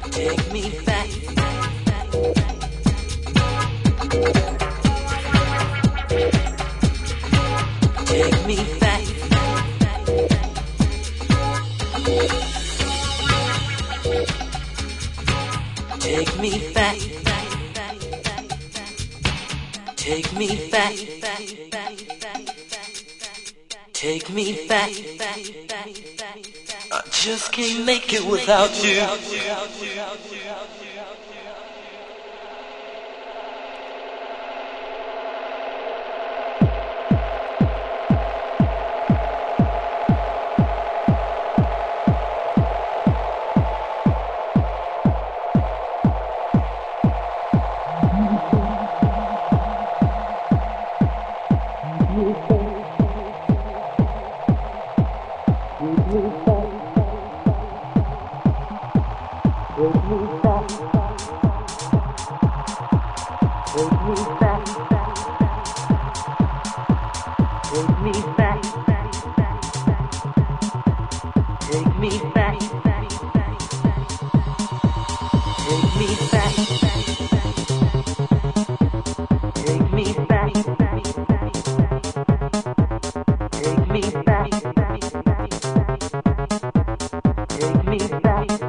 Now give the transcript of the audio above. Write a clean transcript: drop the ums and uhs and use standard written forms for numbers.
Take me back. Take me back. Take me back. Take me back. Take me back. I just can't make it without you. Take me back.